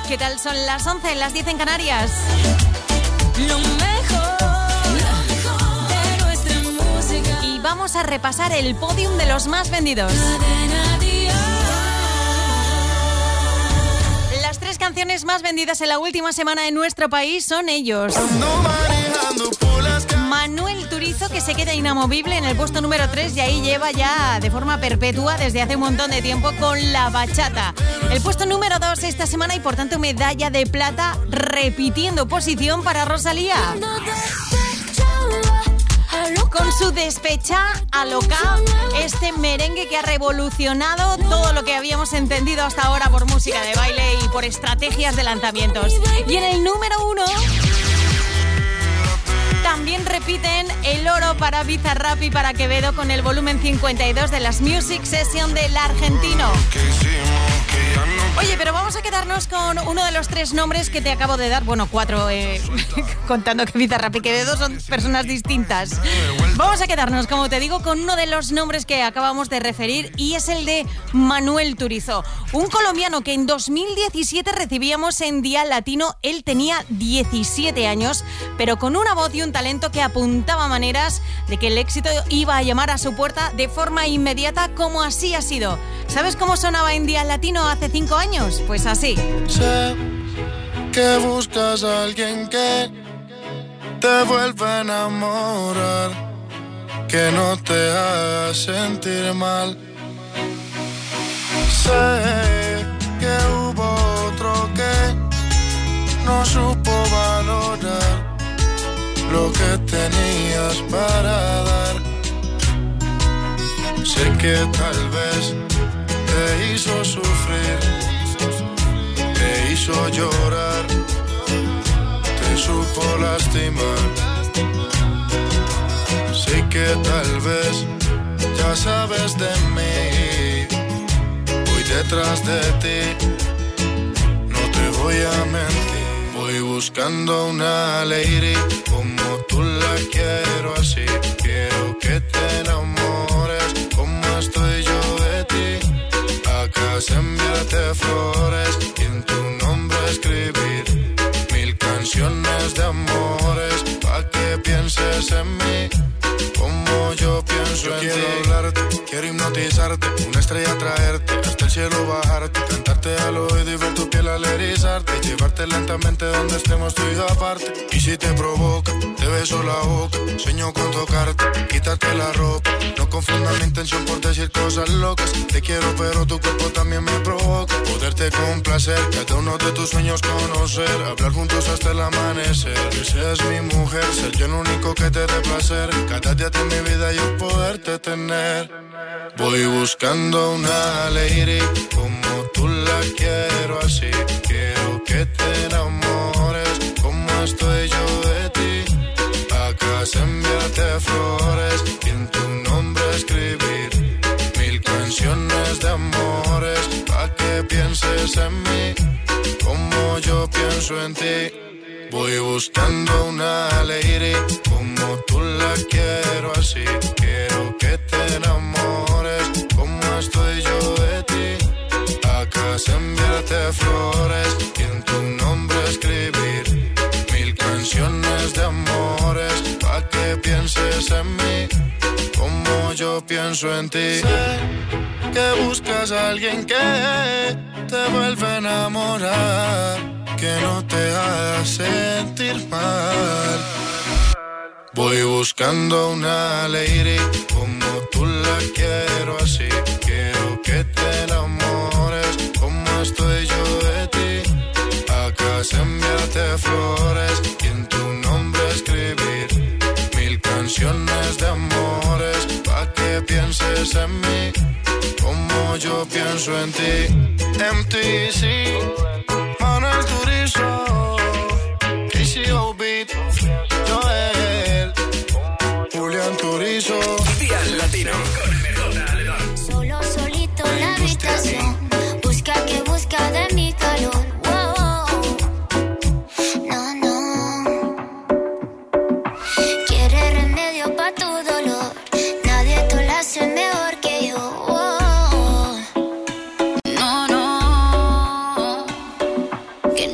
¿Qué tal? Son las 11, las 10 en Canarias. Lo mejor de nuestra música. Y vamos a repasar el podium de los más vendidos. Las 3 canciones más vendidas en la última semana en nuestro país son ellos. Manuel Turizo, que se queda inamovible en el puesto número 3 y ahí lleva ya de forma perpetua desde hace un montón de tiempo con La Bachata. El puesto número 2 esta semana y por tanto medalla de plata repitiendo posición para Rosalía. Con su Despecha a loca, este merengue que ha revolucionado todo lo que habíamos entendido hasta ahora por música de baile y por estrategias de lanzamientos. Y en el número 1... también repiten el oro para Bizarrap y para Quevedo con el volumen 52 de las Music Session del argentino. Oye, pero vamos a quedarnos con uno de los 3 nombres que te acabo de dar. Bueno, 4, contando que Bizarrap y Quevedo son personas distintas. Vamos a quedarnos, como te digo, con uno de los nombres que acabamos de referir y es el de Manuel Turizo. Un colombiano que en 2017 recibíamos en Dial Latino. Él tenía 17 años, pero con una voz y un talento que apuntaba maneras de que el éxito iba a llamar a su puerta de forma inmediata, como así ha sido. ¿Sabes cómo sonaba en Dial Latino hace 5 años? Pues así. Sé que buscas a alguien que te vuelva a enamorar, que no te haga sentir mal. Sé que hubo otro que no supo valorar lo que tenías para dar. Sé que tal vez te hizo sufrir, te hizo llorar, te supo lastimar. Sé que tal vez ya sabes de mí, voy detrás de ti, no te voy a mentir. Voy buscando una lady como tú la quiero así. Quiero que te enamores como estoy yo de ti. Acá enviarte flores y en tu nombre escribir 1000 canciones de amores pa' que pienses en mí como yo pienso en ti. Quiero hablarte, quiero hipnotizarte, una estrella traerte, hasta el cielo bajarte, cantarte al oído y ver tu piel al erizarte, llevarte lentamente donde estemos tú y yo aparte. Y si te provoca, te beso la boca, sueño con tocarte, quitarte la ropa. No confundas mi intención por decir cosas locas. Te quiero pero tu cuerpo también me provoca. Poderte complacer, cada uno de tus sueños conocer, hablar juntos hasta el amanecer. Que seas mi mujer, ser yo el único que te dé placer. Cada día de mi vida yo poderte tener. Voy buscando una lady como tú la quiero así. Quiero que te enamores como estoy yo de ti. Acá enviarte flores y en tu nombre escribir 1000 canciones de amores pa' que pienses en mí como yo pienso en ti. Voy buscando una lady como tú la quiero así. Quiero que te enamores como estoy yo de ti. Acá enviarte flores y en tu nombre escribir 1000 canciones de amores pa' que pienses en mí como yo pienso en ti. Sé que buscas a alguien que te vuelva a enamorar, que no te haga sentir mal. Voy buscando una lady como tú la quiero así. Quiero que te enamores como estoy yo de ti. Acá enviarte flores y en tu nombre escribir 1000 canciones de amores pa' que pienses en mí como yo pienso en ti. MTC, Manuel Turizo, KCO Beat, Joel, Julián Turizo. Dial Latino con MJ Aledón. Solo solito en la habitación, busca que busca de mi calor. Wow. No, no. Quiere remedio pa' tu dolor, nadie te lo hace mejor que yo. Wow. No, no. Que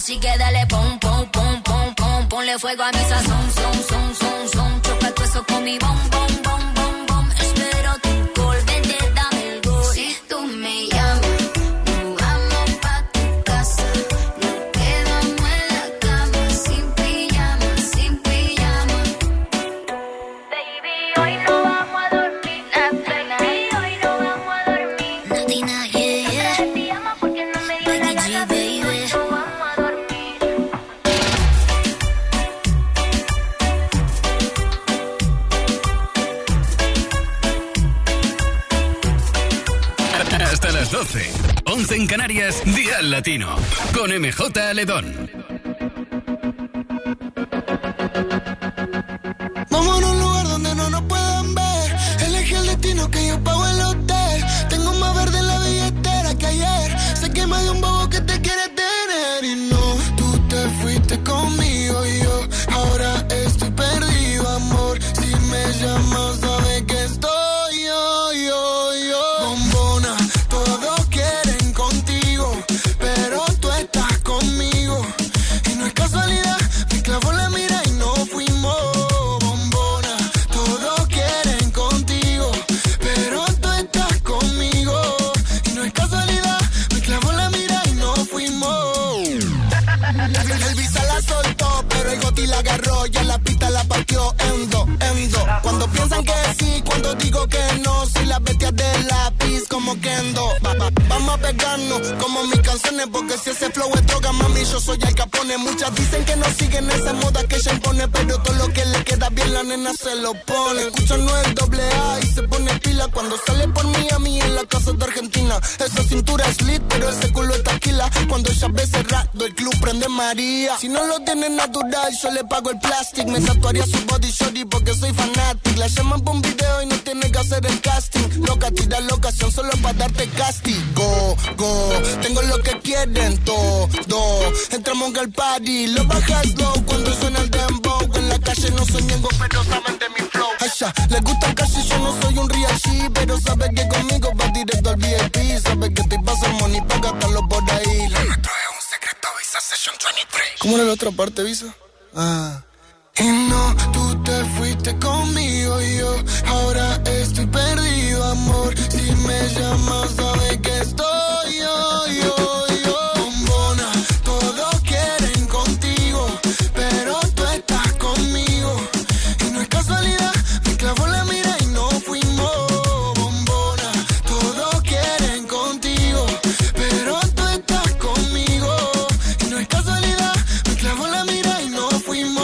Así que dale pom, pom, pom, pom, pom. Ponle fuego a mi sazón, son, son, son, son. Choca tu eso con mi bom, bom, bom, bom, bom. Espero tu gol, vente, dame el gol. Si tú me llamas, nos vamos pa' tu casa. Nos quedamos en la cama, sin pijama, sin pijama. Baby, hoy no vamos a dormir, baby, hoy no vamos a dormir. Natina, yeah, yeah. Te llama porque no me dio la gana, baby, hoy no vamos a dormir. Hasta las 12. 11 en Canarias, Día Latino. Con MJ Aledón. Vamos a un lugar donde no nos puedan ver. Elegí el destino que yo pago el hotel. Tengo más verde en la billetera que ayer. Sé que me dio un bobo que te quiere tener. Y no, tú te fuiste conmigo y yo ahora estoy perdido, amor. Si me llamas, sabes que estoy yo. Bombona, todos quieren contigo, pero tú estás conmigo. Y no es casualidad, me clavó la mira y no fuimos. Bombona, todos quieren contigo, pero tú estás conmigo. Y no es casualidad, me clavó la mira y no fuimos. El visa la soltó, pero el goti la agarró. Ya la pista la partió en dos. Cuando piensan que sí, cuando digo que no. Soy la bestia de lápiz como Kendo. Vamos a pegarnos como mis canciones, porque si ese flow es droga, mami, yo soy Al Capone. Muchas dicen que no siguen esa moda que ella impone, pero todo lo que le queda bien la nena se lo pone. Escuchan no el doble A y se pone pila cuando sale por Miami en la casa de Argentina. Esa cintura es lit, pero ese culo es taquila. Cuando ella ve cerrado, el club prende María. Si no lo tiene natural, yo le pago el plastic. Me tatuaría su body shorty porque soy fanatic. La llaman por un video y no tiene que hacer el casting. Loca, tira la ocasión solo para darte castigo. Tengo lo que quieren todo. Entramos al party, lo bajas low cuando suena el dembow. En la calle no soy ñengo, pero saben de mi flow. A ella le gusta el cash y yo no soy un real G, pero sabe que conmigo va directo al VIP. Sabe que te paso money pa' gastarlo por ahí. Lo nuestro es un secreto, Visa Session 23. ¿Cómo era la otra parte, Visa? Y no, tú te fuiste conmigo y yo ahora estoy perdido, amor. Si me llamas, sabes que estoy yo. Bombona, todos quieren contigo, pero tú estás conmigo. Y no es casualidad, me clavó la mira y no fuimos. Bombona, todos quieren contigo, pero tú estás conmigo. Y no es casualidad, me clavó la mira y no fuimos.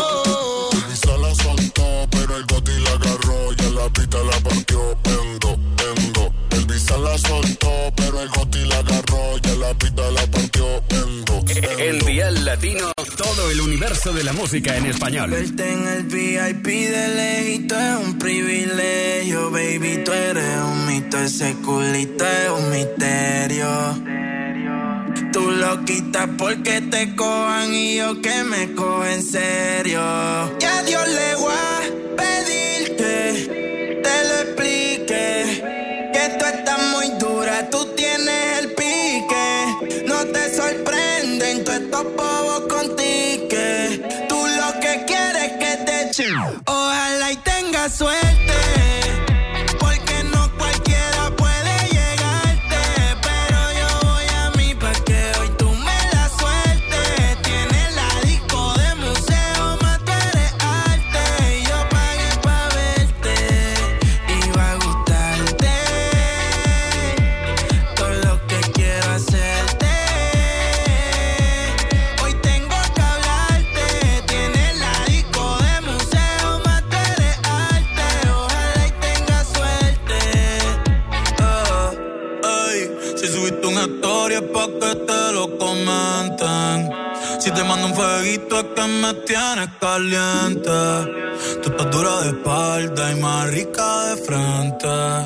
La partió el visa la soltó, pero el goti la agarró, ya la pita la partió En Dial Latino, todo el universo de la música en español. Verte en el VIP de lejito es un privilegio, baby, tú eres un mito, ese culito es un misterio. Tú lo quitas porque te cojan y yo que me cojo en serio. Y a Dios le voy a pedir que te lo explique, que tú estás muy dura, tú tienes el pique. No te sorprenden todos estos bobos con tique. Tú lo que quieres es que te echen. Ojalá y tengas suerte. Pa' que te lo comenten. Si te mando un fueguito es que me tienes caliente. Tú estás dura de espalda y más rica de frente.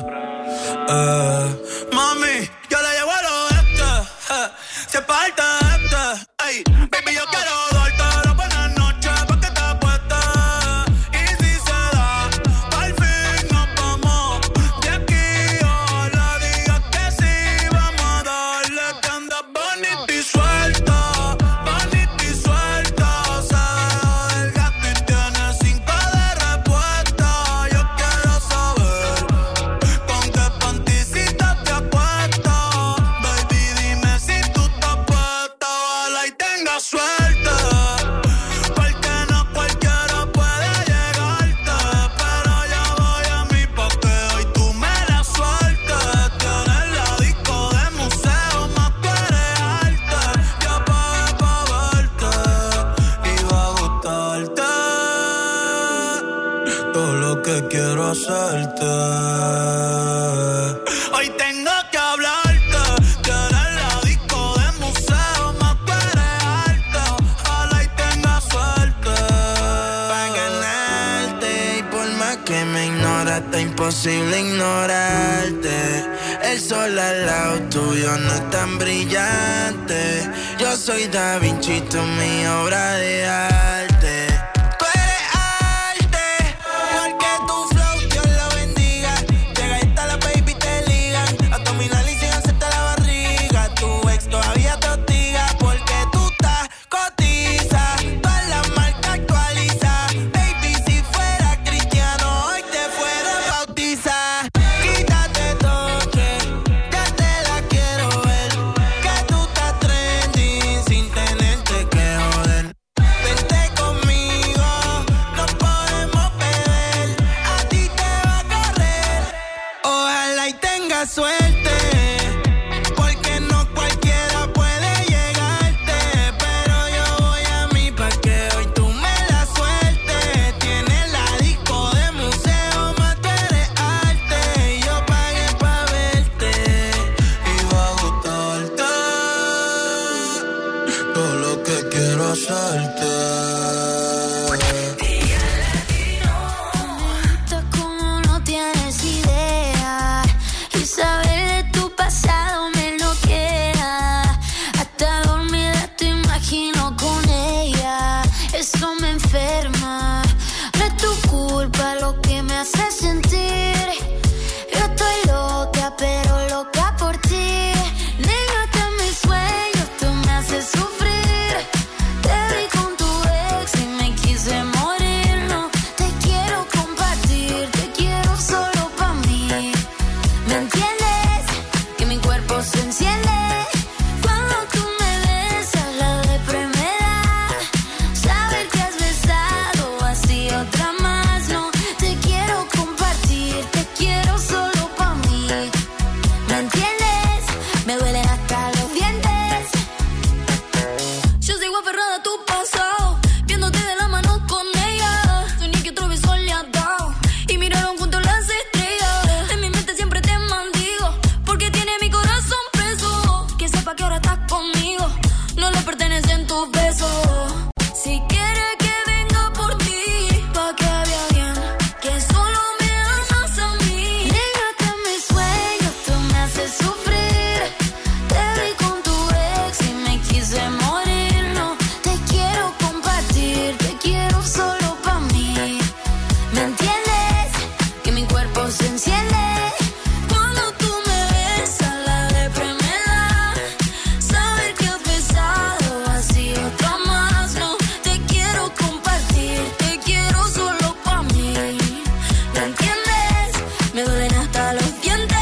Mami, yo le llevo al oeste. Si es parte de este. Ey, baby, yo quiero darte la buena noche pa' que te apuestes. Y si se da, al fin nos vamos de aquí. Ojalá digas que sí, vamos a darle que anda bonita y suelta. Bonita y quiero hacerte. Hoy tengo que hablarte, que eres la disco de museo, más tú eres alto, ojalá y tenga suerte pa' ganarte. Y por más que me ignoras, está imposible ignorarte. El sol al lado tuyo no es tan brillante. Yo soy Da Vinci, tú mi obra de arte. Tú eres arte, porque tu flow Dios lo bendiga. Llega y está la baby te ligan. Abdominal y sin hacerte la barriga. Tu ex todavía te hostiga, porque tú estás cotiza. Toda la marca actualiza. Baby, si fuera cristiano, hoy te fuera a bautizar. Quítate toque, ya te la quiero ver. Que tú estás trending sin tenerte que joder. Vente conmigo, nos podemos beber. A ti te va a correr, ojalá y tengas suerte. Porque no cualquiera puede llegarte. Pero yo voy a mí pa' que hoy tú me la sueltes. Tienes la disco de museo, más tú eres arte. Y yo pagué pa' verte y va a gustarte todo lo que quiero hacerte. Esto como no tienes idea. Y saber de tu pasado me enloquea. Hasta dormida te imagino con ella. Eso me enferma. No es tu culpa lo que me hace sentir. Yo estoy loca, pero loca por ti. Négate a mis sueños, tú me haces sufrir. Te vi con tu ex y me quise morir. No te quiero compartir, te quiero solo pa' mí. ¿Me entiendes? Que mi cuerpo se enciende cuando tú me besas, la depre me da. Saber que has besado así otra más. No te quiero compartir, te quiero solo pa' mí. ¿Me entiendes? Me duelen hasta los dientes. Yo sigo aferrada a tu pasado, viéndote de la mano con ella. Soñé que otro beso le ha dado y miraron juntos las estrellas. En mi mente siempre te maldigo, porque tiene mi corazón preso. Que sepa que ahora estás conmigo, no le pertenecen tus besos. Si quieres que venga por ti, pa' que vea bien que solo me amas a mí. Négate a mis sueños, tú me haces sufrir. Te vi con tu ex y me quise morir. No te quiero compartir, te quiero solo pa' mí. ¿Me entiendes? Que mi cuerpo se enciende cuando tú me besas, la depre me da. Saber que has besado así otra más. No te quiero compartir, te quiero solo pa' mí. ¿Me entiendes? Me duelen hasta los dientes.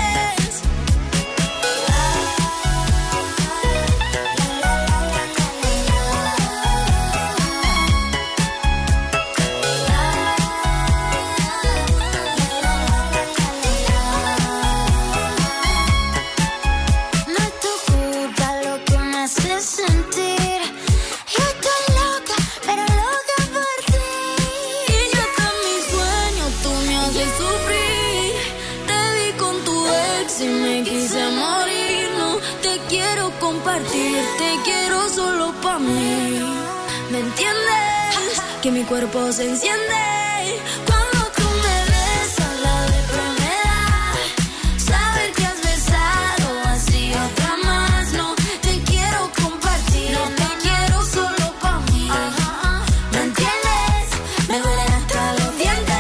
No es tu culpa lo que me hace sentir. Yo estoy loca, pero loca por ti. Y ya está mi sueño, tú me haces sufrir. Te vi con tu ex y me quise morir. No te quiero compartir, te quiero solo pa' mí. ¿Me entiendes? Que mi cuerpo se enciende cuando tú me besas, la depre me da. Saber que has besado así otra más. No te quiero compartir, no te quiero solo pa' mí. ¿Me entiendes? Me duelen hasta los dientes.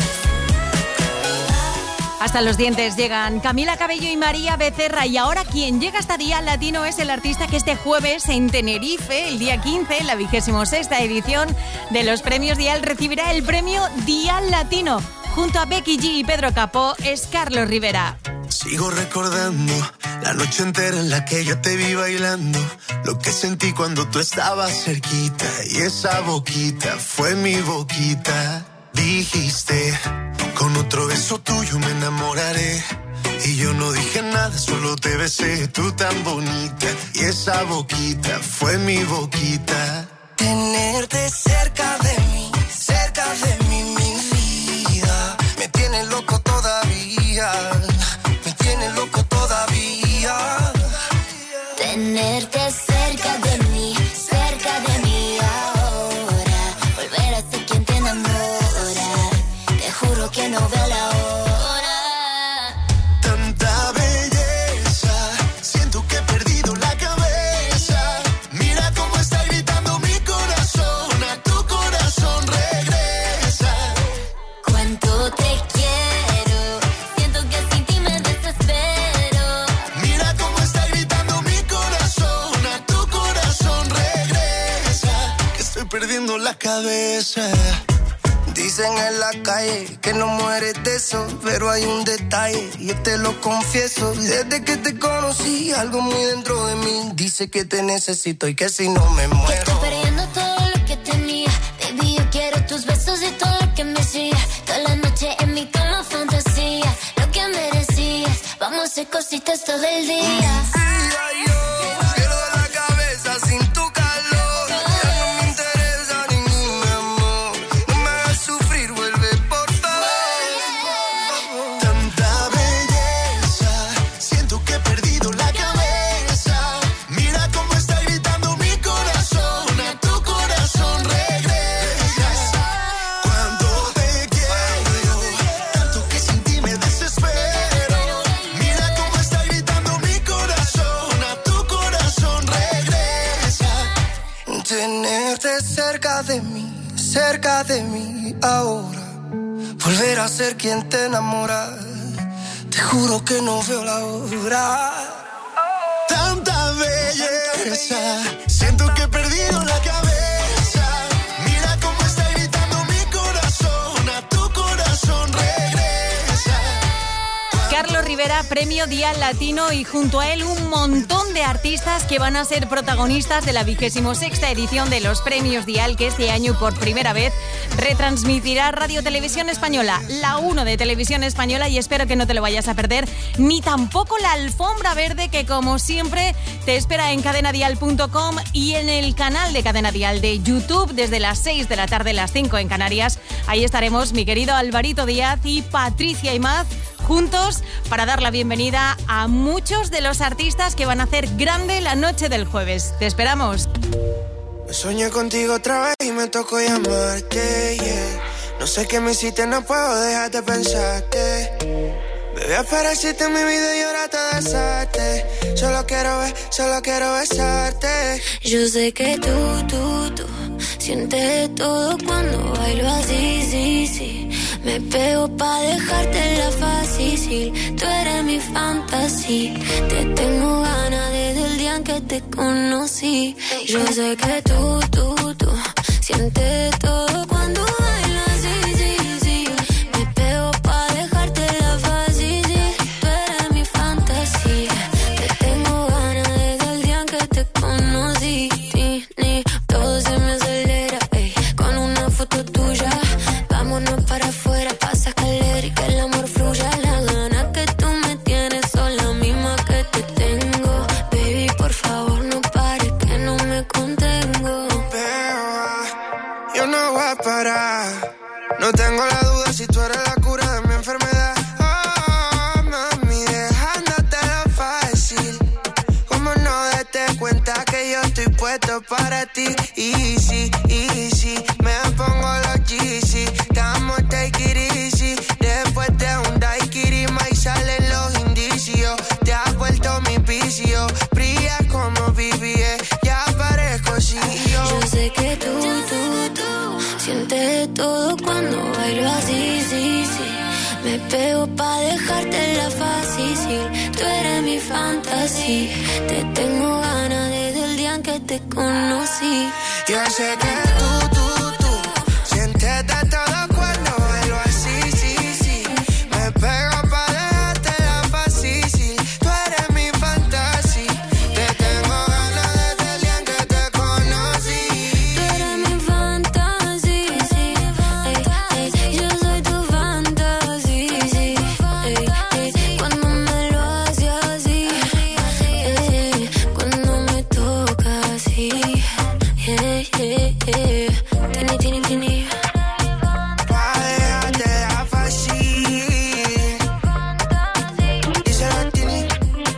Hasta los dientes llegan Camila Cabello y María Becerra. Y ahora quien llega hasta Dial Latino es el artista que este jueves en Tenerife, el día 15, la 26ª edición de los premios Dial, recibirá el premio Dial Latino. Junto a Becky G y Pedro Capó es Carlos Rivera. Sigo recordando la noche entera en la que yo te vi bailando, lo que sentí cuando tú estabas cerquita y esa boquita fue mi boquita. Dijiste, con otro beso tuyo me enamoraré. Y yo no dije nada, solo te besé, tú tan bonita. Y esa boquita fue mi boquita. Tenerte cerca de mí, mi vida. Me tiene loco perdiendo la cabeza. Dicen en la calle que no mueres de eso, pero hay un detalle, yo te lo confieso. Desde que te conocí, algo muy dentro de mí dice que te necesito y que si no me muero. Que estoy perdiendo todo lo que tenía. Baby, yo quiero tus besos y todo lo que me hacía. Toda la noche en mi cama fantasía, lo que merecías. Vamos a hacer cositas todo el día. Quiero de la cabeza sin tu calor. Ya no me interesa ningún amor. No me hagas sufrir, vuelve por favor. Tanta belleza, siento que he perdido la cabeza. Mira cómo está gritando mi corazón, a tu corazón regresa. Cuando te quiero, tanto que sin ti me desespero. Mira cómo está gritando mi corazón, a tu corazón regresa. Tenerte cerca de mí ahora. Volver a ser quien te enamora. Te juro que no veo la hora. Tanta belleza, siento que he perdido la cabeza. Mira cómo está gritando mi corazón, a tu corazón regresa. Carlos Rivera, premio Dial Latino, y junto a él un montón de artistas que van a ser protagonistas de la 26ª edición de los premios Dial, que este año por primera vez retransmitirá Radio Televisión Española, la 1 de Televisión Española, y espero que no te lo vayas a perder, ni tampoco la alfombra verde que como siempre te espera en cadenadial.com y en el canal de Cadena Dial de YouTube desde las 6 de la tarde, las 5 en Canarias. Ahí estaremos mi querido Alvarito Díaz y Patricia Imaz juntos para dar la bienvenida a muchos de los artistas que van a hacer grande la noche del jueves. Te esperamos. Soñé contigo otra vez y me tocó llamarte, yeah. No sé qué me hiciste, no puedo dejar de pensarte. Bebé, apareciste en mi vida y ahora te besaste. Solo quiero besarte. Yo sé que tú sientes todo cuando bailo así, sí. Me pego pa' dejártela fácil. Tú eres mi fantasía. Te tengo ganas desde el día en que te conocí. Yo sé que tú sientes todo cuando bailo así, sí. Me pego pa' dejártela fácil. Tú eres mi fantasía. Te tengo ganas desde el día en que te conocí. Todo se me acelera, ey, con una foto tuya. Vámonos para afuera, pasa escalera y que el amor fluya. La gana que tú me tienes son la misma que te tengo. Baby, por favor no pares que no me contengo. Beba, yo no voy a parar. No tengo la duda si tú eres la cura de mi enfermedad. Oh, mami, dejándotelo fácil. Como no date cuenta que yo estoy puesto para ti. Easy, me pongo los Yeezy. Estamos take it easy. Después de un daiquiri y salen los indicios. Te has vuelto mi vicio. Brillas como BBS. Ya parezco CEO. Yo sé que tú sientes todo cuando bailo así, sí. Me pego pa' dejártela fácil. Tú eres mi fantasía. Te tengo ganas desde el día en que te conocí. Yo sé que tú sientes de todo cuando bailo así, sí. Me pego pa' dejártela fácil. Tú eres mi fantasía. Te tengo ganas desde el día en que te conocí. Tú eres mi fantasía, sí. Yo soy tu fantasía, sí. Cuando me lo haces así, cuando me tocas así, Tini. Pa' dejártela fácil. Díselo, Tini.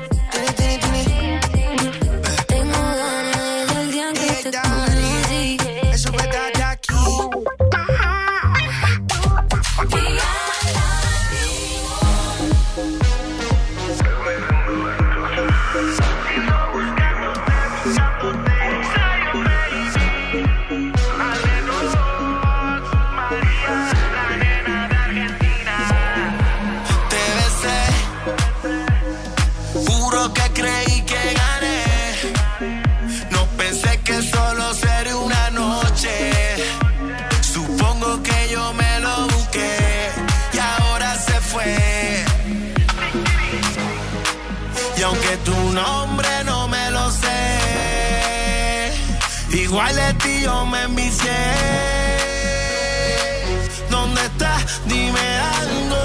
Tengo ganas del día en que te conocí. Eso me da de aquí. nombre no me lo sé. Igual de ti yo me envicié. ¿Dónde estás? Dime algo.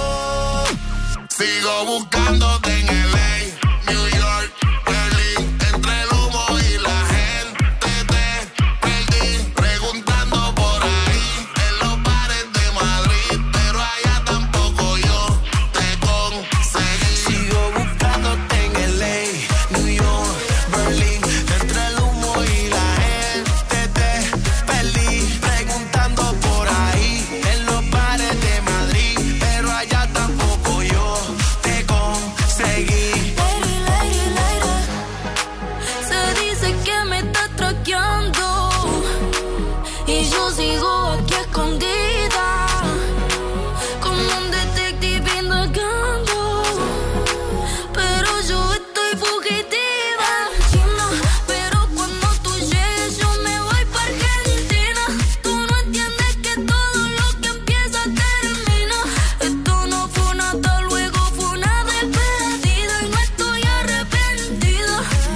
Sigo buscándote en LA, New York, Berlín, entre el humo y la gente te perdí, preguntando por ahí en los bares de Madrid, pero allá tampoco yo te conseguí. Sigo buscándote en LA, New York, Berlín, entre el humo y la gente te perdí, preguntando por ahí en los bares de Madrid, pero allá tampoco yo te conseguí. Lady, lady, lady. Se dice que me estás traqueando y yo sigo aquí escondida como un detective indagando, pero yo estoy fugitiva. China, pero cuando tú llegues yo me voy pa' Argentina. Tú no entiendes que todo lo que empieza termina. Esto no fue una hasta luego, fue una despedida y no estoy arrepentida.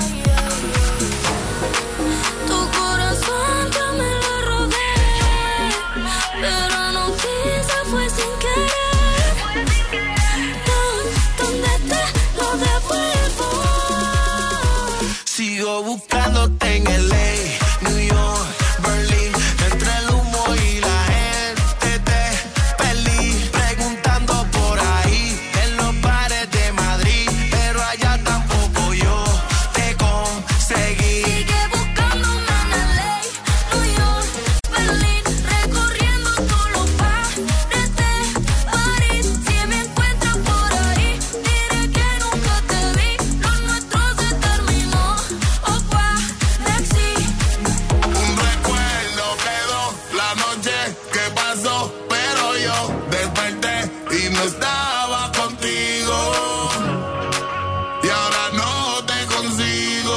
Tu corazón ya me lo robé, pero no quise, fue sin querer. ¿Dónde te lo devuelvo? Sigo buscándote en LA, New York, Berlín, entre el humo y la gente te perdí, preguntando por ahí en los bares de Madrid, pero allá tampoco yo te conseguí. Sigue buscándome en LA, New York, Berlín, recorriendo todos los bares de París. Si me encuentras por ahí, diré que nunca te vi. Lo nuestro se terminó. Opa, Lexi. Un recuerdo quedó la noche que pasó, pero yo desperté y no estaba contigo. Y ahora no te consigo.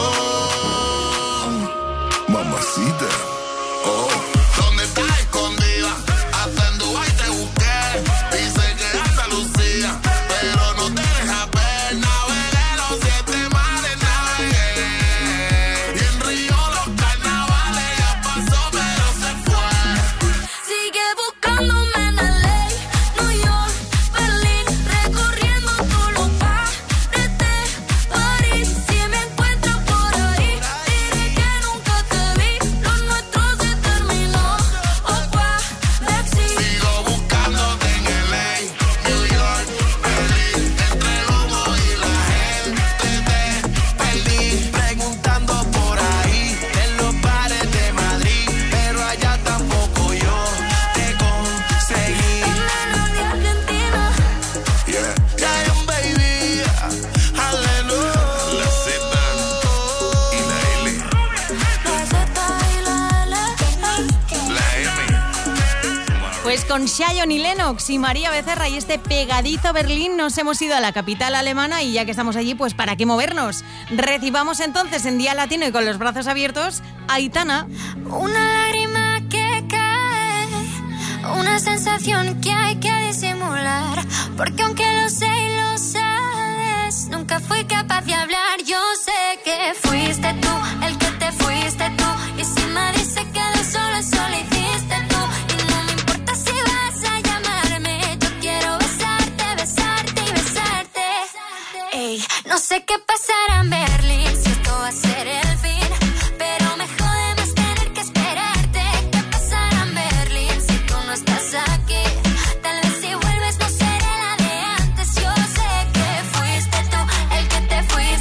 Mamacita. Oh. ¿Dónde estás escondida? Hasta en Dubái te busqué. Dice que Andalucía, pero no te deja ver. Navegué los 7 mares, navegué. Y en Río los carnavales ya pasó, pero se fue. Sigue buscándome en LA, New York, Berlín, recorriendo todos los bares de París. Si me encuentras por ahí, diré que nunca te vi. Lo nuestro se terminó. Opa, Lexi. Sigo buscándote en LA, New York, Berlín, entre el humo y la gente te Perdí, preguntando por ahí en los bares de Madrid, pero allá tampoco yo te conseguí. Menos de Argentina. Yeah. Zion, baby, aleluya. La Z y la L, La Z y la L. la M. Pues con Zion y Lennox y María Becerra y este pegadizo Berlín nos hemos ido a la capital alemana y ya que estamos allí, pues ¿para qué movernos? Recibamos entonces en Día Latino y con los brazos abiertos a Aitana. Una lágrima que cae, una sensación que hay que disimular, porque aunque lo sé y lo sabes, nunca fui capaz de hablar. Yo sé que fuiste tú, el que te fuiste tú, y si me dice que de solo hiciste tú, y no me importa si vas a llamarme, yo quiero besarte, besarte y besarte. Ey, no sé qué pasará en Berlín, si esto va a ser el fin, pero me jode más tener que esperarte. ¿Qué pasará en Berlín si tú no estás aquí? Tal vez si vuelves no seré la de antes. Yo sé que fuiste tú, el que te fuiste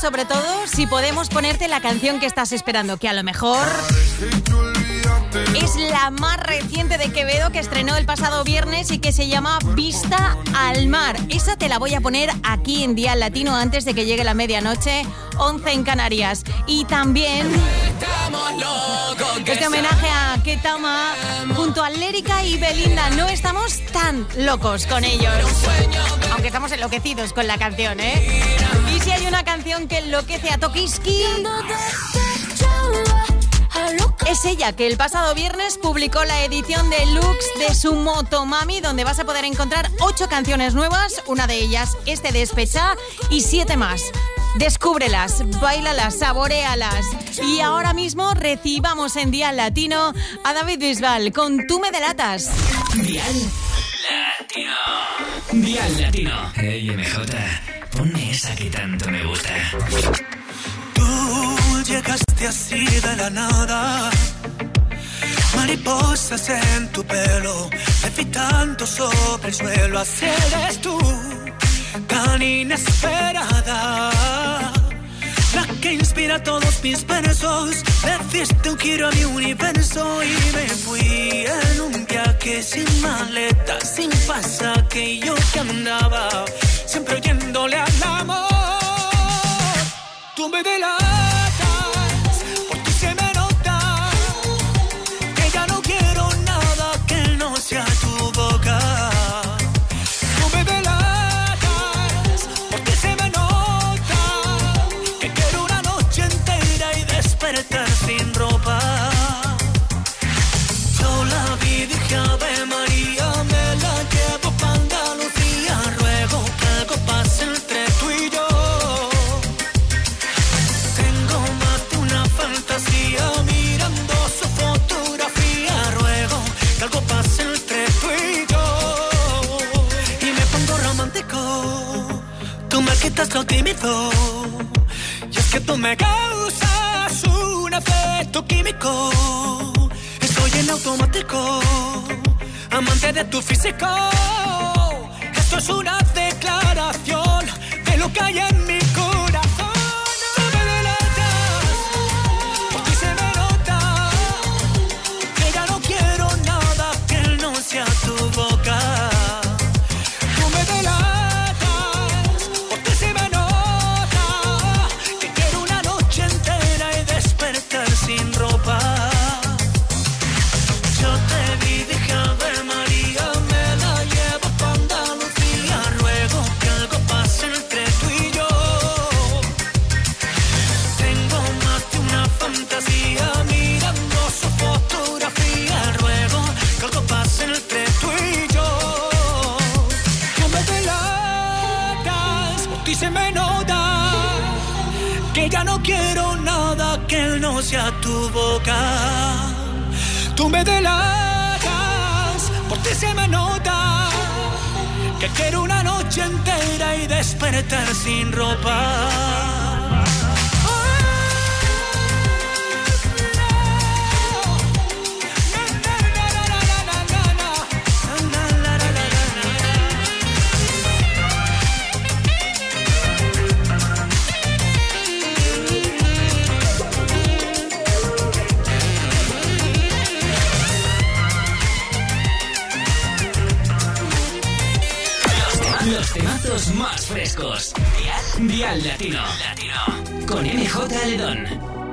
sobre todo si podemos ponerte la canción que estás esperando, que a lo mejor es la más reciente de Quevedo, que estrenó el pasado viernes y que se llama Vista al Mar. Esa te la voy a poner aquí en Dial Latino antes de que llegue la medianoche, 11 en Canarias. Y también este homenaje a Ketama junto a Lérica y Belinda. No estamos tan locos con ellos, aunque estamos enloquecidos con la canción, ¿eh? Y si hay una canción que enloquece a Tokiski, es ella, que el pasado viernes publicó la edición deluxe de su Motomami, donde vas a poder encontrar 8 canciones nuevas, una de ellas este Despecha y 7 más. Descúbrelas, báilalas, saboréalas. Y ahora mismo recibamos en Dial Latino a David Bisbal con Tú me delatas. Dial Latino. Dial Latino. Hey, MJ, ponme esa que tanto me gusta. Tú llegaste así de la nada, mariposas en tu pelo, levitando sobre el suelo. Así eres tú, tan inesperada, la que inspira todos mis versos. Le diste un giro a mi universo y me fui en un viaje sin maleta, sin pasaje. Y yo que andaba siempre oyéndole al amor. Tú me delatas, por ti se me nota que ya no quiero nada que no sea tu boca. Tú me delatas, por ti se me nota que quiero una noche entera y despertar sin ropa. Yo la vi, dije Ave María, me la llevo pa' Andalucía. Ruego que algo pase entre tú y yo. Mirando su fotografía, ruego que algo pase entre tú y yo. Y me pongo romántico, tú me quitas lo tímido. Y es que tú me causas un efecto químico. Estoy en automático, amante de tu físico. Esto es una declaración de lo que hay en mi corazón. A tu boca, tú me delatas, porque se me nota que quiero una noche entera y despertar sin ropa. Yo te vi, dije Ave María, me la llevo pa' Andalucía. Ruego que algo pase entre tú y yo. Tengo más de una fantasía, mirando su fotografía. Ruego que algo pase entre tú y yo. Tú me delatas, por ti se me nota que ya no quiero nada que no sea tu boca. Tú me delatas, por ti se me nota que quiero una noche entera y despertar sin ropa. Los temazos más frescos. Dial Latino. Con MJ Ledón.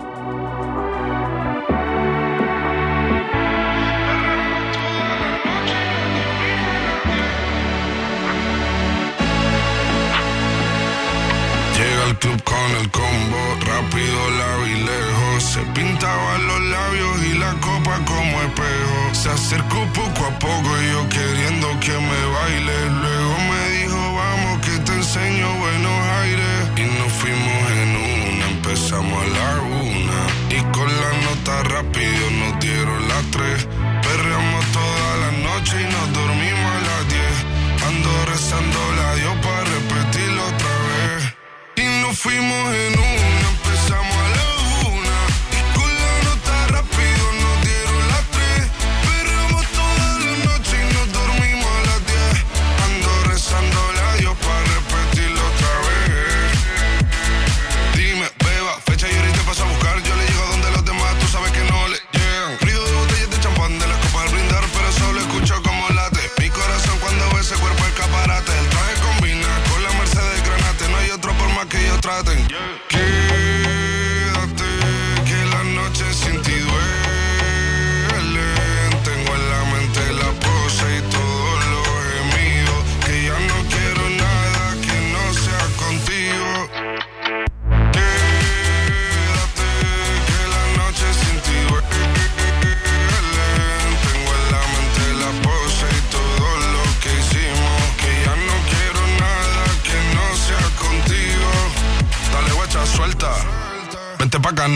Llega al club con el combo, rápido, largo y lejos. Se pintaban los labios y la copa como espejo. Se acercó poco a poco y yo queriendo que me baile. Luego me dijo, vamos que te enseño buenos aires. Y nos fuimos en una, empezamos a la 1. Y con la nota rápido nos dieron las 3. Perreamos toda la noche y nos dormimos a las 10. Ando rezando la Dios para repetirlo otra vez. Y nos fuimos en una, empezamos a la 1. Y con la nota rápido nos dieron las 3. Perreamos toda la noche y nos dormimos a las 10. Ando rezando la Dios para repetirlo otra vez.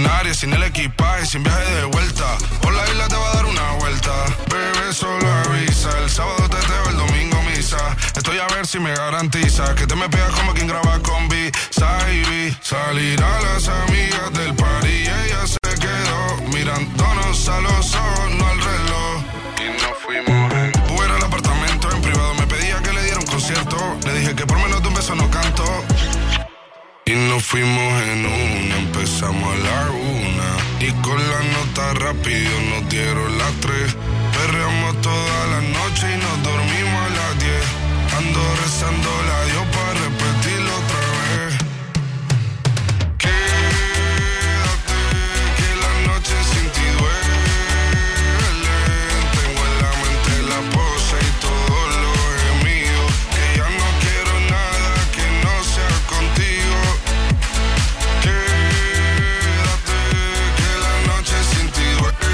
Millonaria, sin el equipaje, sin viaje de vuelta. Por la isla te va a dar una vuelta. Bebé, solo avisa. El sábado teteo, el domingo misa. Estoy a ver si me garantiza que te me pegas como quien graba con B-Side. Salir a las amigas del party y ella se quedó mirándonos a los ojos, no al reloj. Y nos fuimos en Uber al apartamento en privado. Me pedía que le diera un concierto. Le dije que por menos de un beso no canto. Y nos fuimos en una, empezamos a la 1. Y con la nota rápido nos dieron las 3. Perreamos toda la noche y nos dormimos a las 10. Ando rezando la Dios para repetirlo otra vez. Quédate, que la noche sin ti duele. Tengo en la mente la pose y todo lo gemido. Que ya no quiero nada que no sea contigo. Quédate, que la noche sin ti duele.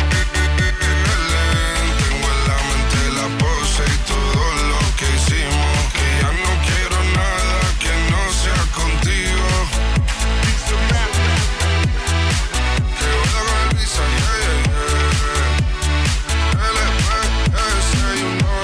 Tengo en la mente la pose y todo lo que hicimos. Que ya no quiero nada que no sea contigo. Que vuelva con el visa, yeah, yeah, yeah. LPS, you know.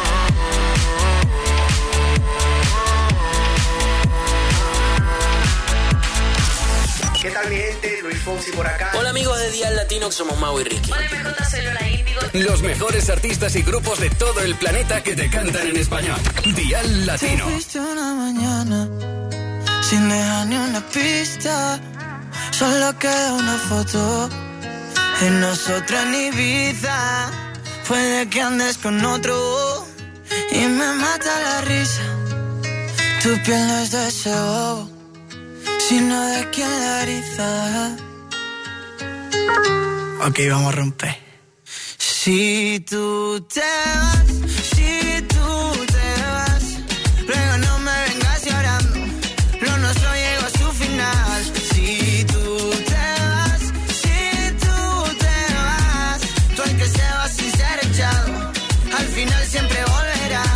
¿Qué tal mi gente? Luis Fonsi por acá. Hola amigos de Dial Latino, que somos Mau y Ricky. Hola MJ, soy Lola Índigo. Los mejores artistas y grupos de todo el planeta que te cantan en español. Dial Latino. Te fuiste una mañana sin dejar ni una pista. Solo queda una foto de nosotros en Ibiza. Puede que andes con otro y me mata la risa. Tu piel no es de ese bobo, sino de quien la eriza. Ok, vamos a romper. Si tú te vas, si tú te vas, luego no me vengas llorando. Lo nuestro llegó a su final. Si tú te vas, si tú te vas, tú el que se va sin ser echado, al final siempre volverá.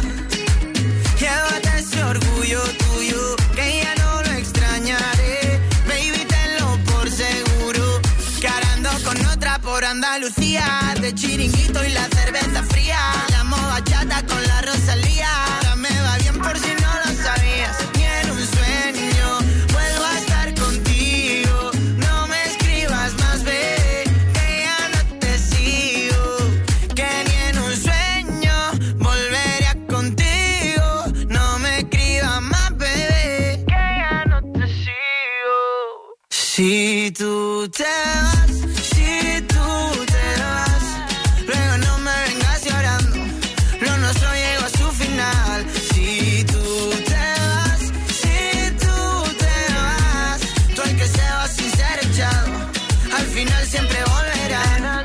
Llévate ese orgullo tuyo, que ya no lo extrañaré. Baby, tenlo por seguro, que ahora ando con otra por Andalucía. De chiringuito y la cerveza fría, llamo bachata con la Rosalía. Ahora me va bien por si no lo sabías. Ni en un sueño vuelvo a estar contigo. No me escribas más, bebé, que ya no te sigo. Que ni en un sueño volvería contigo. No me escribas más, bebé, que ya no te sigo. Si tú te vas, si tú te vas, luego no me vengas llorando. Lo nuestro llegó a su final. Si tú te vas, si tú te vas, tú el que se va sin ser echado, al final siempre volverá.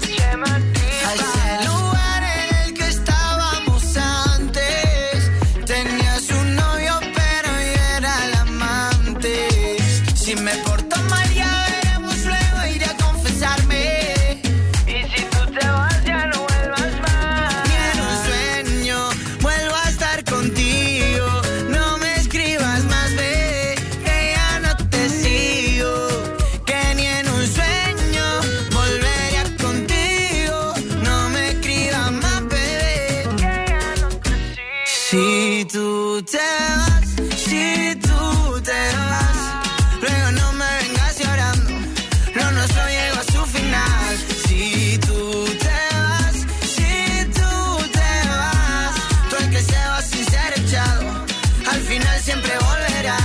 A ese lugar en el que estábamos antes. Tenías un novio pero yo era el amante. Si me porto mal ya veremos, luego iré a confesarme. Y si tú te vas ya no vuelvas más. Ni en un sueño vuelvo a estar contigo. No me escribas más, bebé, que ya no te sigo. Que ni en un sueño volvería contigo. No me escribas más, bebé, que ya no te sigo. Si tú te vas, si tú te vas, luego no me vengas llorando. Lo nuestro llegó a su final. Si tú te vas, si tú te vas, tú el que se va sin ser echado, al final siempre volverá.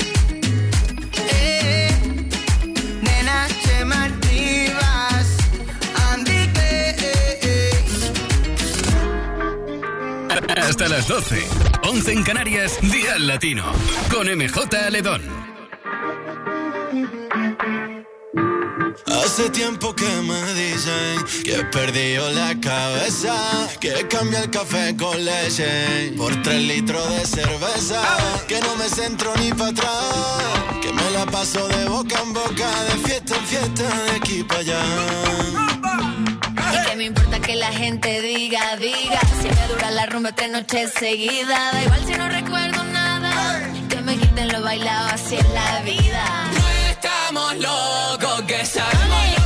Nena, Chema Rivas, Andy, Hasta las 12. 11 en Canarias. Dial Latino. Con MJ Aledón. Hace tiempo que me dicen que he perdido la cabeza, que cambia el café con leche por 3 litros de cerveza, que no me centro ni para atrás, que me la paso de boca en boca, de fiesta en fiesta, de aquí para allá. Y que me importa que la gente diga, diga, si me dura la rumba 3 noches seguidas. Da igual si no recuerdo nada, que me quiten lo bailado, así es la vida. No estamos locos, que sabemos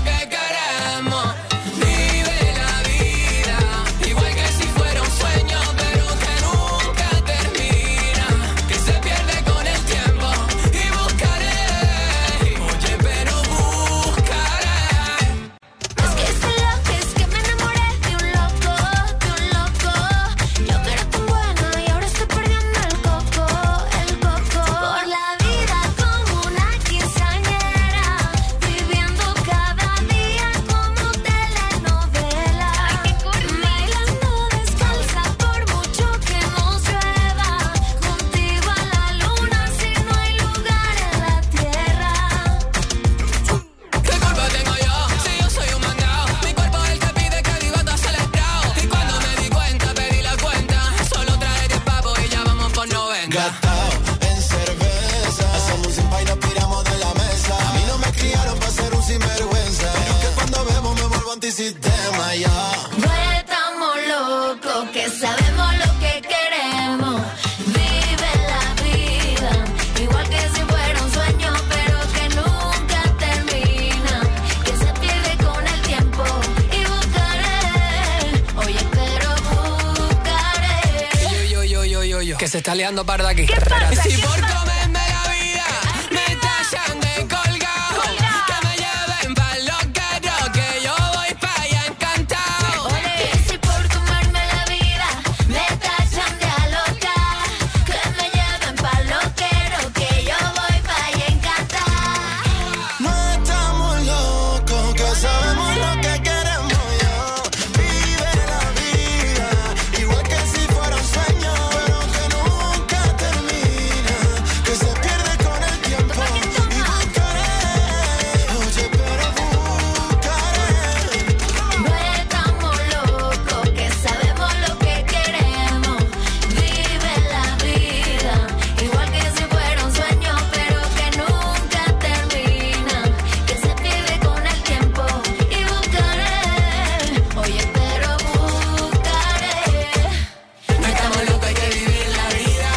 está liando parda aquí. ¿Qué pasa? Si ¿Qué por pasa? comerme la vida me tachan de colgado, que me lleven pa' loquero, que yo voy pa' allá encantado. Que si por tomarme la vida me tachan de aloca, que me lleven pa' loquero, que yo voy pa' allá encantada. No estamos locos, que sabemos lo que queremos yo. Vive la vida, igual que si fuera un sueño, pero que nunca termina, que se pierde con el tiempo. Y buscaré, oye, pero buscaré. No estamos locos, que sabemos lo que queremos. Vive la vida, igual que si fuera un sueño, pero que nunca termina, que se pierde con el tiempo. Y buscaré, oye, pero buscaré. No estamos locos, hay que vivir la vida.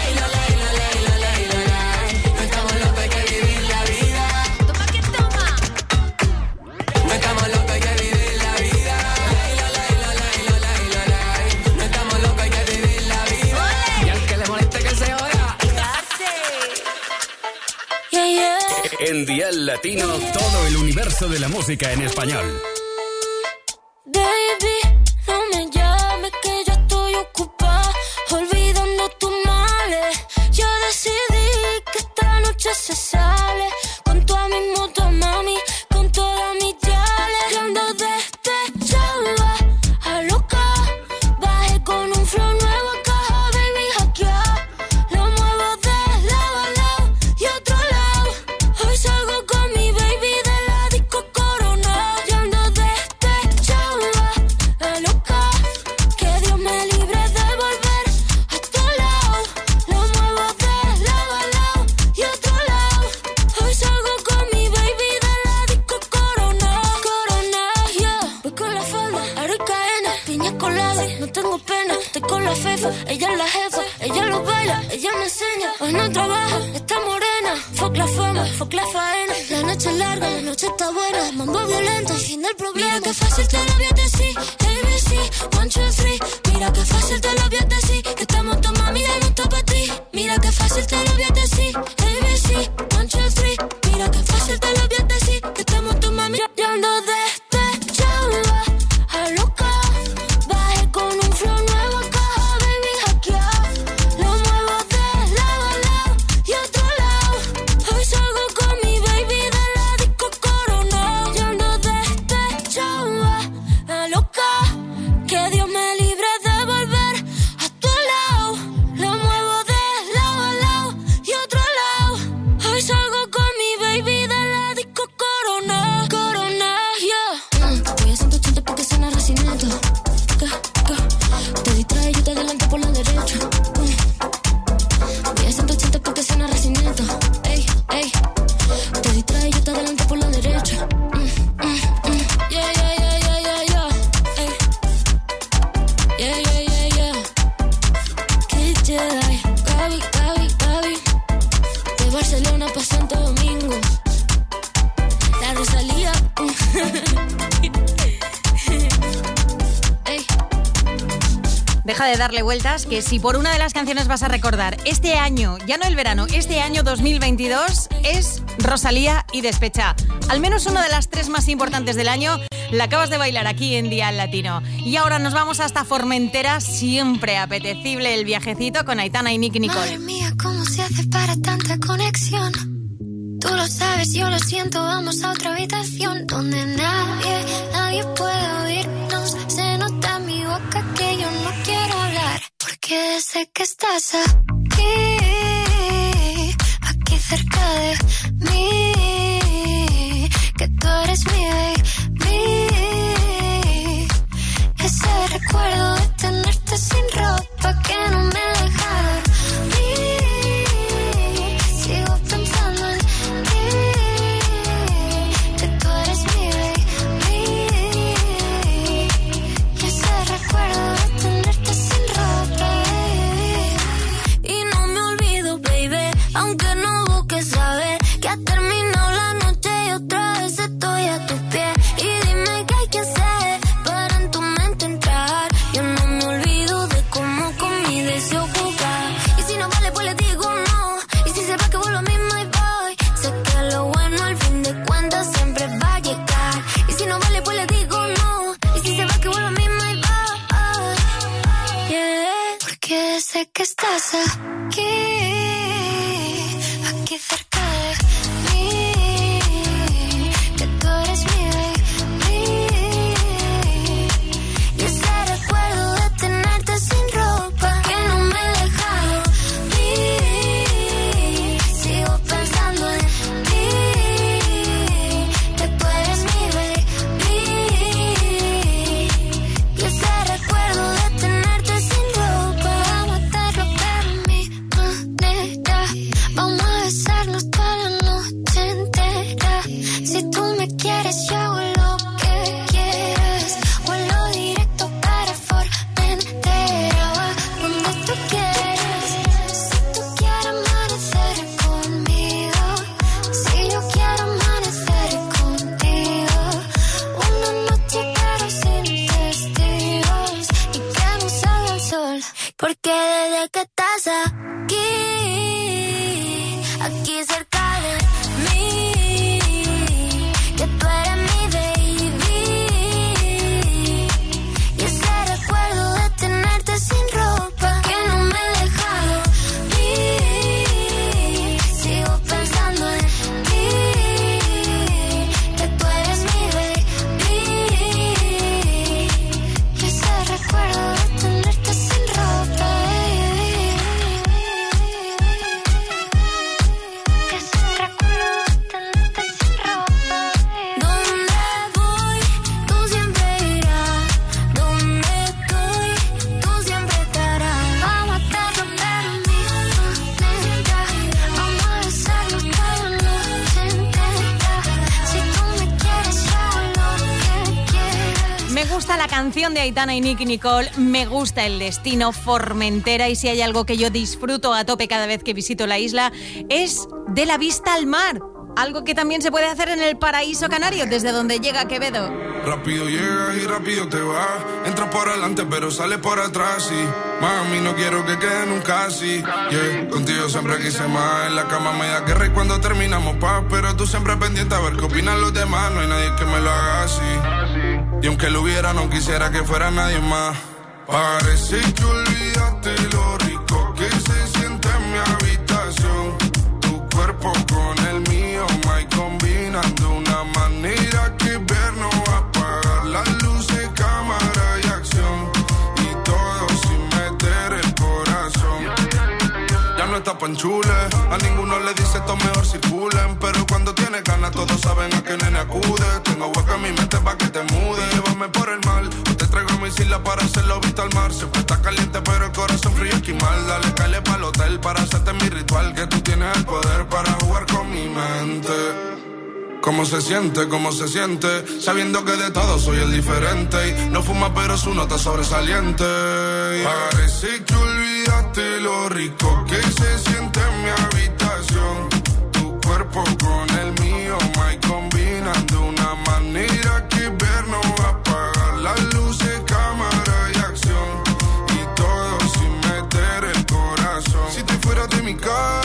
No estamos locos, hay que vivir la vida. Toma que toma. No estamos locos, hay que vivir la vida. No estamos locos, hay que vivir la vida. Y al que le moleste que se joda. Yeah, yeah. En Dial Latino, todo el universo de la música en español. Baby, no me llames que yo estoy ocupada, olvidando tus males. Yo decidí que esta noche se sale con toda mi moto, mami, con todas mis yales. Yo ando despechada, a loca, bajé con un flow nuevo a caja, baby, hackeado. Lo muevo de lado a lado y otro lado. Hoy salgo con mi baby de la disco Corona. Yo ando despechada, a loca, que Dios me libre de volver a tu lado. Lo muevo de lado a lado y otro lado. Hoy salgo con mi baby de la disco Corona. Corona, yeah. Voy con la falda, aro y cadena, piña colada, no tengo pena. Estoy con la fefa, ella es la jefa, ella lo baila, ella me enseña. Hoy no trabaja, está morena. Fuck la fama, fuck la faena. La noche es larga, la noche está buena. Mambo violento, el fin del problema. Mira que fácil te lo voy a decir, ABC, 1, 2, 3. Mira que fácil te lo voy a decir, que estamos tu mami, ya no está pa' ti. Mira que fácil te lo voy a decir, ABC, 1, 2, 3. Mira que fácil te lo voy a decir, que estamos tu mami, ya ando despechada, a loca, bajé con un flow nuevo a caja, baby, hackeado. Lo muevo de lado a lado y otro lado. Hoy salgo con mi baby de la disco Corona. Yo ando despechada, a loca, que Dios me libre de volver a tu lado. Lo muevo de lado a lado y otro lado. Hoy salgo con mi baby de la disco Corona. Corona, yeah. Voy a 180 porque suena recinito. Te distrae, yo te adelanto por la derecha. Voy a 180 porque suena recinito. Ey, ey. Te distrae, yo te adelanto por la derecha. Yeah, yeah, yeah, yeah, yeah, yeah. Ey. Yeah, yeah, yeah, yeah. Kid Jedi, Gaby, Gaby, Gaby. De Barcelona pa' Santo Domingo. La Rosalía. Ey. Deja de darle vueltas, que si por una de las canciones vas a recordar este año, ya no el verano, este año 2022, es Rosalía y Despecha. Al menos una de las 3 más importantes del año la acabas de bailar aquí en Dial Latino. Y ahora nos vamos hasta Formentera, siempre apetecible el viajecito con Aitana y Nicky Nicole. Madre mía, ¿cómo se hace para tanta conexión? Tú lo sabes, yo lo siento, vamos a otra habitación donde nadie puede oírnos. Se nota en mi boca que yo no quiero hablar, porque sé que estás aquí cerca de mí, que tú eres mi baby. Ese recuerdo de tenerte sin ropa que no me deja dormir. Sigo pensando en ti, que tú eres mi baby. Y ese recuerdo de tenerte sin ropa, baby. Y no me olvido, baby, aunque no busques saber que ha terminado la noche y otra vez estoy a tus pies. desde que estás aquí, aquí cerca de mí, que tú eres mi baby. Y ese recuerdo de tenerte sin ropa que no me he dejado ir. Sigo pensando en ti, que tú eres mi baby. Y ese recuerdo de tenerte sin ropa, vamos a estarlo pero en mi manera. Vamos a besarnos toda la noche entera. Si tú me quieres, yo hago lo que quieras. Vuelo directo para Formentera, va donde tú quieras. Si tú quieres amanecer conmigo, si yo quiero amanecer contigo. Una noche pero sin testigos y que no salga el sol, porque desde que estás aquí, aquí cerca de mí, que tú eres mi baby. Y ese recuerdo de tenerte sin ropa que no me he dejado ir. Sigo pensando en ti, que tú eres mi baby. Y ese recuerdo de tenerte sin ropa, que ese recuerdo de tenerte sin ropa. Donde voy, tú siempre irás. Donde estoy, tú siempre estarás. Vamos a estarlo pero en mi manera. Vamos a besarnos toda la noche entera. Si tú me quieres, yo hago lo que quieras. Me gusta la canción de Aitana y Nicki Nicole, me gusta el destino Formentera, y si hay algo que yo disfruto a tope cada vez que visito la isla es de la vista al mar, algo que también se puede hacer en el paraíso canario, desde donde llega Quevedo. Rápido llegas y rápido te vas. Entras por adelante pero sales por atrás y mami, no quiero que quede nunca así. Yeah. Contigo siempre quise más. En la cama me da guerra y cuando terminamos paz, pero tú siempre pendiente a ver qué opinan los demás. No hay nadie que me lo haga así. Y aunque lo hubiera, no quisiera que fuera nadie más. Parece que olvidaste lo rico que se siente en mi habitación. Tu cuerpo con el mío, my, combinan de una manera que ver no va a apagar las luces, cámara y acción. Y todo sin meter el corazón. Ya no está panchule, a ninguno le dice esto mejor circulen. Pero cuando tiene ganas todos saben a qué nene acude. Tengo hueco en mi mente pa' que te mude. Llévame por el mal, o te traigo mis islas para hacerlo visto al mar. Siempre está caliente pero el corazón frío esquimal. Dale, cáele pa'l hotel para hacerte mi ritual. Que tú tienes el poder para jugar con mi mente. ¿Cómo se siente? ¿Cómo se siente? Sabiendo que de todo soy el diferente. Y no fuma pero su nota sobresaliente. Parece que olvidaste lo rico que se siente en mi habitación. Tu cuerpo con el mío, my, combinan de una manera que ver no va a apagar las luces, cámara y acción. Y todo sin meter el corazón. Si te fueras de mi cama,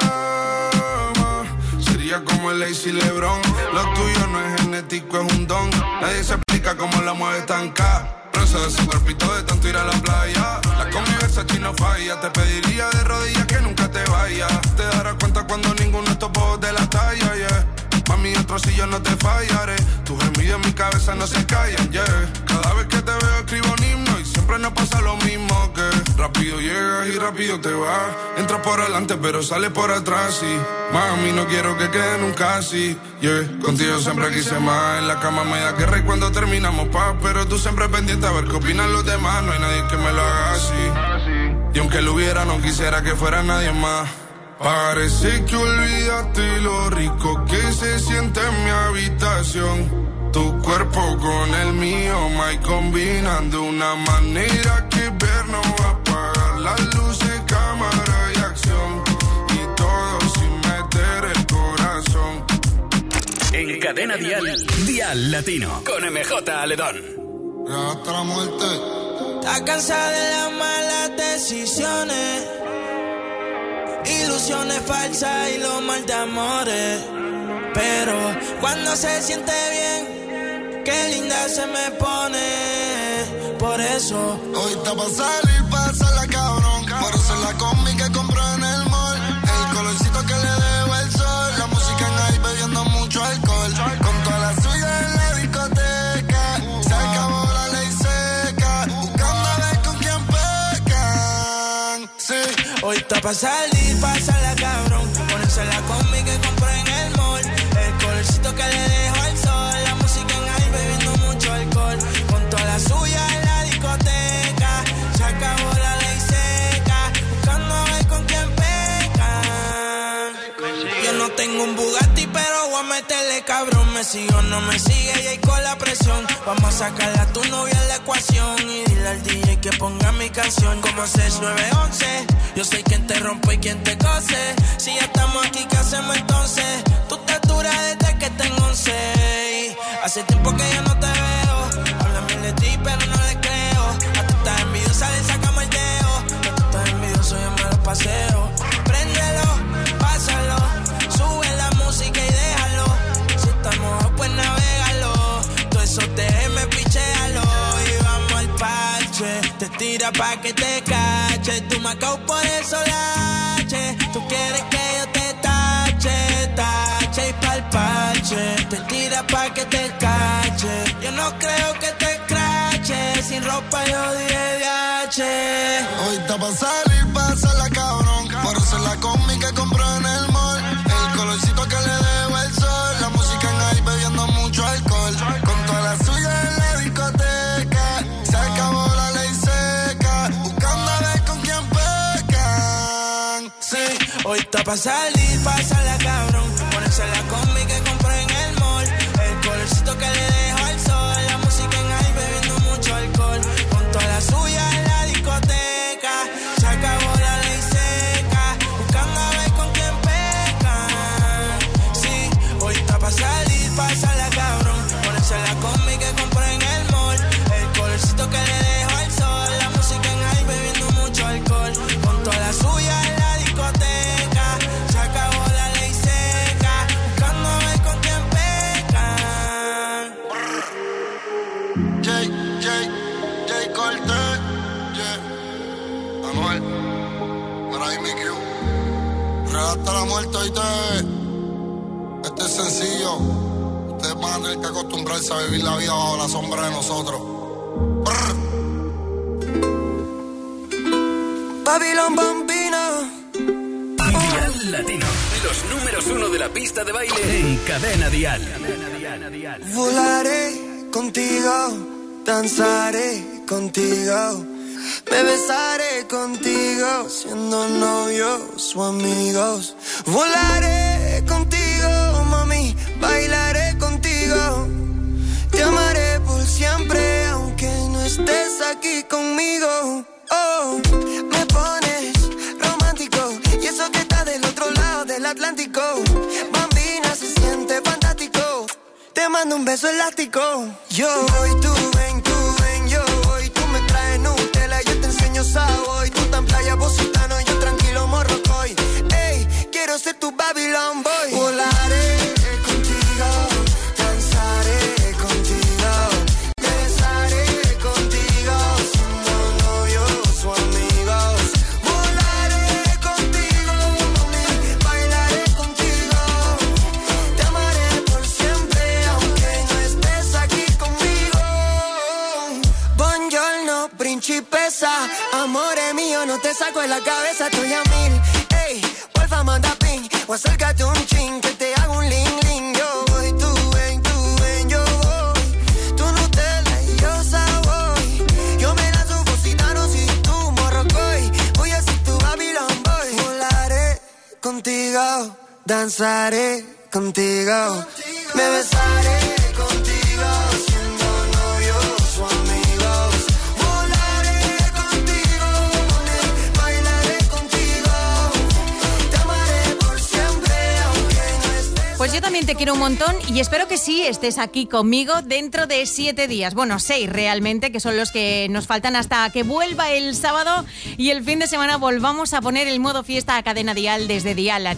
sería como el Lazy LeBron. Lo tuyo no es genético, es un don. Nadie se explica cómo la mueves tan presa de ese cuerpito de tanto ir a la playa. La convivencia chino falla. Te pediría de rodillas que nunca te vayas. Te darás cuenta cuando ninguno de estos bobos de la talla, yeah. Mami, otro si yo no te fallaré. Tus gemidos en mi cabeza no se callan, yeah. Cada vez que te veo escribo un himno y siempre nos pasa lo mismo que rápido llegas y rápido te vas. Entras por adelante pero sales por atrás y mami, no quiero que quede nunca así, yeah. Contigo siempre quise más. En la cama me da guerra y cuando terminamos paz, pero tú siempre pendiente a ver qué opinan los demás. No hay nadie que me lo haga así. Y aunque lo hubiera, no quisiera que fuera nadie más. Parece que olvidaste lo rico que se siente en mi habitación. Tu cuerpo con el mío, my, combinan de una manera que ver no va a apagar las luces, cámara y acción. Y todo sin meter el corazón. En Cadena Dial, Dial Latino, con MJ Aledón. Hasta la muerte. Estás cansada de las malas decisiones, ilusiones falsas y los mal de amores. Pero cuando se siente bien, qué linda se me pone. Por eso hoy está pa' salir, pásala cabrón. Por eso la combi que compró en el mall. El colorcito que le dejo el sol. La música en ahí bebiendo mucho alcohol. Con toda la suya en la discoteca. Se acabó la ley seca. Buscando a ver con quién pecan. Sí. Hoy está pa' salir, pásala cabrón. Ponerse la combi que compré en el mall. El colorcito que le dejo al sol. La música en ahí bebiendo mucho alcohol. Con toda la suya en la discoteca. Se acabó la ley seca. Buscando a ver con quién pecan. Yo no tengo un Bugatti, pero voy a meterle cabrón. Me sigue o no me sigue y ahí con la presión. Vamos a sacarle a tu novia en la ecuación. Y dile al DJ que ponga mi canción. Como 6911. Yo soy quien te rompe y quien te cose. Si ya estamos aquí, ¿qué hacemos entonces? Tú te duras desde que tengo 11. Hace tiempo que yo no te veo. Hablan bien de ti, pero no les creo. A tú estás envidiosa, le sacamos el dedo. A tú estás envidioso, yo me lo paseo. Préndelo, pásalo. Sube la música y déjalo. Si estamos pues navégalo. Todo eso te pichéalo. Y vamos al parche. Te tira pa' que te cache. Tú me acabo por el solache. Tú quieres que yo te tache. Tache y pa'l parche. Te tira pa' que te cache. Yo no creo que te crache. Sin ropa yo diré DH. Hoy está pa' salir, pásala cabrón. Por eso la combi que compró en el mall. El colorcito que le dejo el sol. La música en ahí bebiendo mucho alcohol. Con toda la suya en la discoteca. Se acabó la ley seca. Buscando a ver con quién pecan. Sí, hoy está pa' salir, pásala cabrón. Ponerse la combi que compré en el mall. El colorcito que le dejo al sol. La música en ahí bebiendo mucho alcohol. Con toda la suya en la discoteca. Se acabó la ley seca. Buscando a ver con quién pecan. Sí, hoy está pa' salir, pásala cabrón. Ponerse la combi que compré en el mall. El colorcito que le dejo al sol. La música en ahí bebiendo mucho alcohol. Con toda la suya en la discoteca. Se acabó la ley seca. Buscando a ver con quién pecan. Jay Cortez, yeah. Anuel, Maray mi crew. Real hasta la muerte, oíste. Este es sencillo. Ustedes van a tener que acostumbrarse a vivir la vida bajo la sombra de nosotros. Brr. Babylon Bambino. Dial Latino, los números 1 de la pista de baile en Cadena Dial. Volaré contigo, danzaré contigo, me besaré contigo, siendo novios o amigos. Volaré contigo, mami, bailaré contigo. Te amaré por siempre, aunque no estés aquí conmigo. Oh, me pones romántico, y eso que está del otro lado del Atlántico. Bambina, se siente fantástico. Te mando un beso elástico. Yo voy, tú ven, yo voy. Tú me traes Nutella, yo te enseño Savoy. Tú tan playa, Positano, yo tranquilo Morrocoy. Ey, quiero ser tu Babylon Boy. Volaré contigo, danzaré contigo, me besaré contigo, siendo novios o amigos. Volaré contigo, mami, bailaré contigo. Te amaré por siempre, aunque no estés aquí conmigo. Buongiorno, principesa, amore mío, no te saco de la cabeza, estoy a mil. Ey, porfa, manda ping, o acércate un chin, que te hago un ling ling. Yo voy, tú ven, yo voy. Tú Nutella y yo Savoy. Yo me la subo Positano, si tú Morrocoy. Voy a ser tu Babylon Boy. Volaré contigo, danzaré contigo, me besaré contigo, siendo novios o amigos. Volaré contigo, bailaré contigo. Te amaré por siempre, aunque no estés. Pues yo también te quiero un montón y espero que sí estés aquí conmigo dentro de 7 días. Bueno, 6 realmente, que son los que nos faltan hasta que vuelva el sábado y el fin de semana volvamos a poner el modo fiesta a Cadena Dial desde Dial Latino.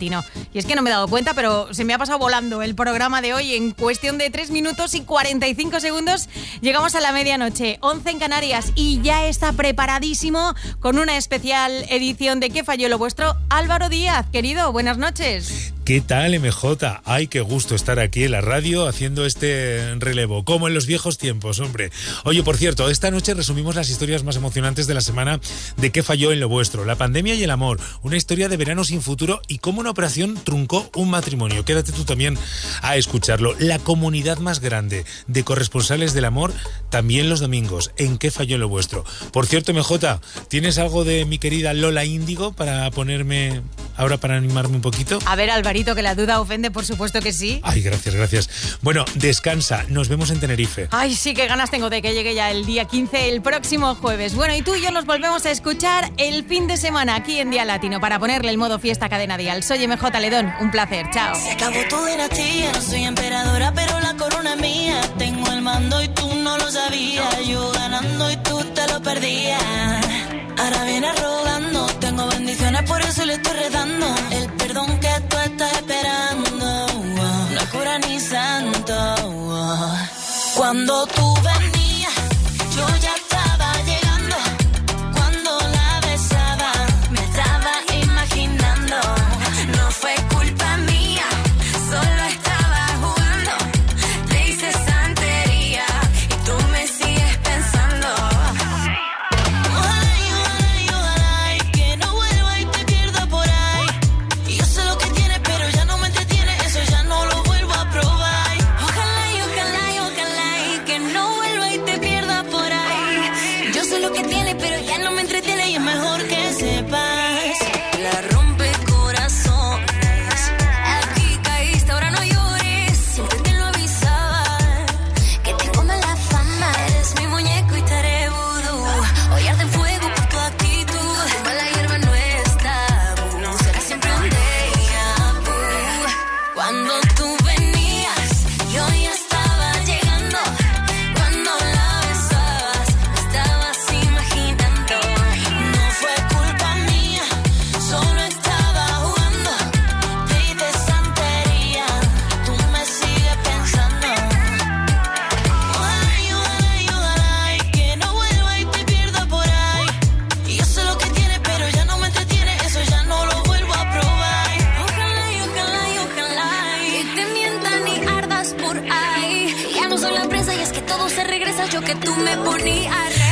Y es que no me he dado cuenta, pero se me ha pasado volando el programa de hoy. En cuestión de 3 minutos y 45 segundos llegamos a la medianoche, 11 en Canarias, y ya está preparadísimo con una especial edición de ¿Qué falló lo vuestro? Álvaro Díaz, querido, buenas noches. ¿Qué tal, MJ? Ay, qué gusto estar aquí en la radio haciendo este relevo, como en los viejos tiempos, hombre. Oye, por cierto, esta noche resumimos las historias más emocionantes de la semana de ¿Qué falló en lo vuestro? La pandemia y el amor, una historia de verano sin futuro y cómo una operación truncó un matrimonio. Quédate tú también a escucharlo. La comunidad más grande de corresponsales del amor, también los domingos, en ¿Qué falló en lo vuestro? Por cierto, MJ, ¿tienes algo de mi querida Lola Índigo para ponerme ahora, para animarme un poquito? A ver, Alvarito, que la duda ofende, por supuesto que sí. Ay, gracias. Bueno, descansa, nos vemos en Tenerife. Ay, sí, qué ganas tengo de que llegue ya el día 15, el próximo jueves. Bueno, y tú y yo nos volvemos a escuchar el fin de semana aquí en Día Latino para ponerle el modo fiesta Cadena Dial. Soy MJ Ledón, un placer, chao. Se acabó tu dinastía, no soy emperadora, pero la corona es mía. Tengo el mando y tú no lo sabías. Yo ganando y tú te lo perdías. Ahora viene rogando, tengo bendiciones, por eso le estoy redando. El perdón que tú estás esperando, no es cura ni santo. Cuando tú venías, yo ya estaba llegando. Cuando la besaba, me estaba imaginando. No fue culpa mía, solo estaba jugando. Te hice santería y tú me sigues pensando. Ojalá, que no vuelva y te pierda por ahí. Y yo sé lo que tienes, pero ya no me entretiene, eso ya no lo vuelvo a probar. Ojalá, que no vuelva y te pierda por ahí. Yo sé lo que tienes, pero ya no me entretiene y es mejor que sepas. La rompe corazones. Aquí caíste, ahora no llores. Siempre te lo avisaba. Que tengo mala fama. Eres mi muñeco y te haré vudú. Hoy arde en fuego por tu actitud. Tu mala hierba no es tabú. Será siempre un déjà vu. Cuando tú venías, yo ya estaba llegando. Cuando la besabas, me estabas imaginando. No fue culpa mía, solo estaba jugando. Te hice santería, tú me sigues pensando. Ojalá, que no vuelva y te pierda por ahí. Y yo sé lo que tienes, pero ya no me entretiene, eso ya no lo vuelvo a probar. Ojalá, que te mientan y ardas por ahí. Ya no soy la presa y es que todo se regresa, yo que tú me ponía a